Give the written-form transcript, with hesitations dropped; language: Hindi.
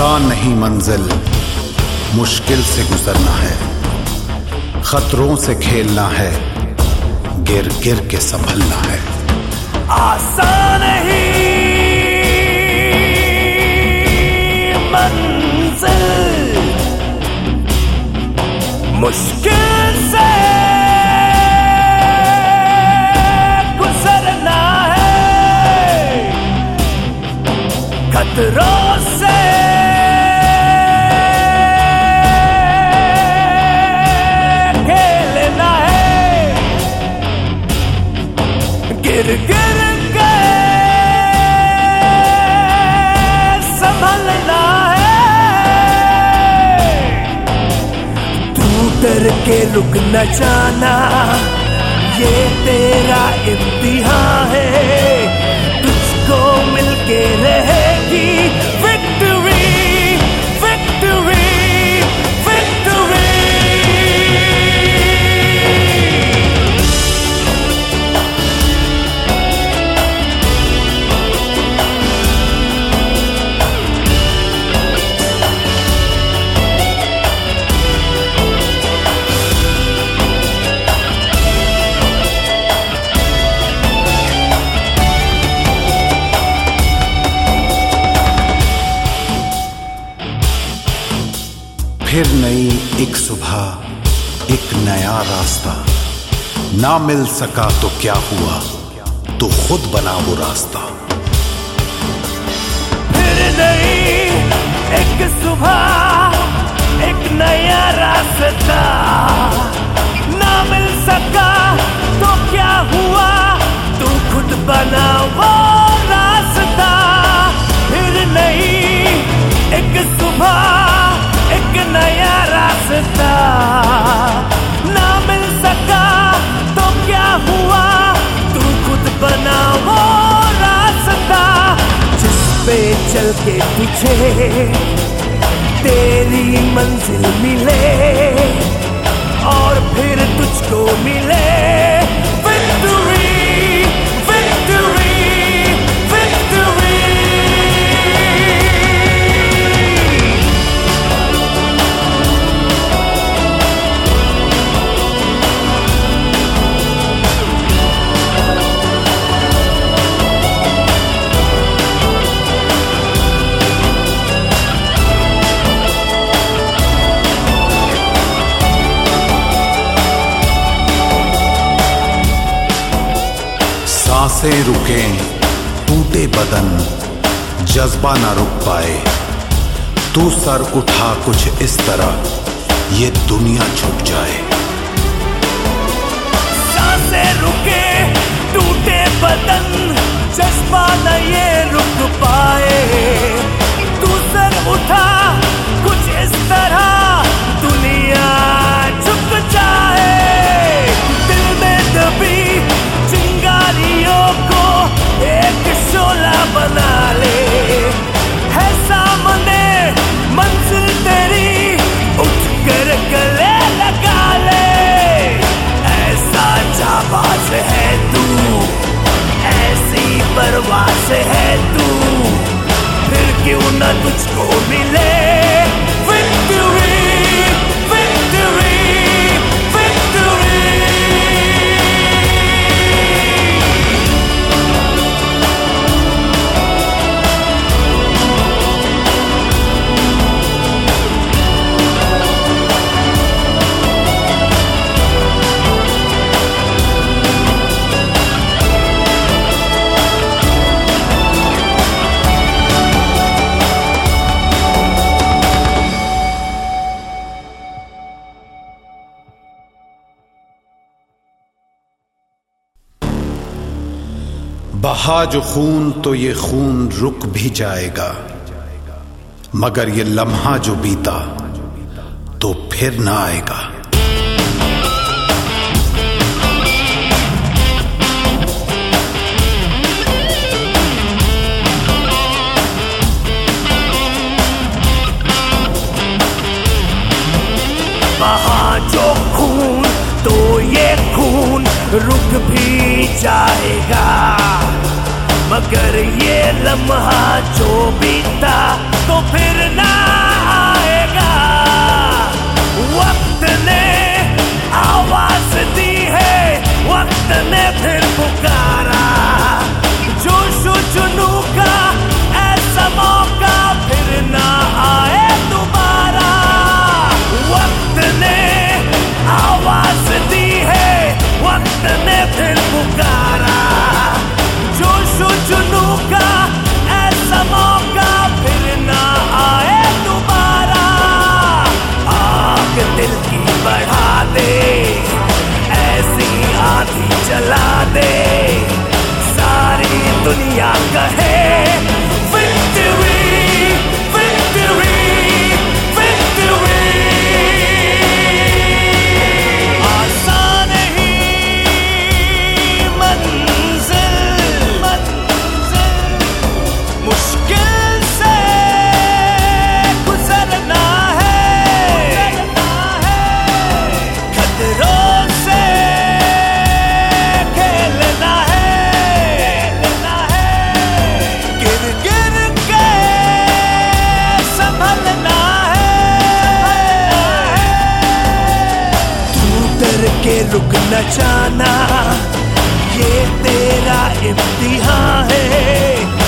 आसान नहीं मंजिल, मुश्किल से गुजरना है, खतरों से खेलना है, गिर गिर के संभलना है। आसान नहीं मंजिल, मुश्किल से गुजरना है, खतरों से खेलना है, गिर गिर के संभलना है। तू डर के रुक न जाना, ये तेरा इम्तिहान है, तुझको मिलके रहेगी विक्ट्री, विक्ट्री, विक्ट्री। फिर नई एक सुबह, एक नया रास्ता, ना मिल सका तो क्या हुआ, तो खुद बना वो रास्ता। फिर नई एक सुबह, एक नया रास्ता, ना मिल सका तो क्या हुआ, तू खुद बना वो रास्ता। फिर नई एक सुबह, एक नया रास्ता, ना मिल सका तो क्या हुआ, तू खुद बना वो रास्ता। जिस पे चल के तुझे तेरी मंजिल मिले, और फिर तुझको मिले विक्ट्री, विक्ट्री, विक्ट्री। सांसें रुकें, टूटे बदन, जज्बा ना रुक पाए, तू सर उठा कुछ इस तरह ये दुनिया झुक जाए। सांसें रुके, टूटे बदन, जज्बा न ये रुक पाए, तू सर उठा कुछ इस तरह दुनिया झुक जाए। दिल में दबी चिंगारियों को एक शोला बना ले, है सामने मंजिल तेरी, उठ कर गले लगा ले। ऐसा जाबाज है तू, ऐसी परवाज़ है तू, फिर क्यों न तुझको मिले विक्ट्री, विक्ट्री, विक्ट्री। बहा जो खून तो ये खून रुक भी जाएगा, मगर ये लम्हा जो बीता तो फिर ना आएगा। बहा जो खून तो ये खून रुक भी जाएगा, मगर ये लम्हा जो बीता तो फिर ना आएगा। वक्त ने आवाज दी है, वक्त ने फिर पुकारा। जोशो जुनू का ऐसा मौका फिर ना आए दोबारा। वक्त ने आवाज दी है, वक्त ने फिर पुकारा। जोशो जुनू का ऐसा मौका फिर ना आए दोबारा। आग दिल की बढ़ा दे, ऐसी आंधी जला दे, सारी दुनिया कहे विक्ट्री विक्ट्री विक्ट्री। आसान ही मंजिल मुश्किल से गुजरना है, खतरों से खेलना है, गिर गिर के संभलना है। तू डर के रुक न जाना, ये तेरा इम्तिहान है।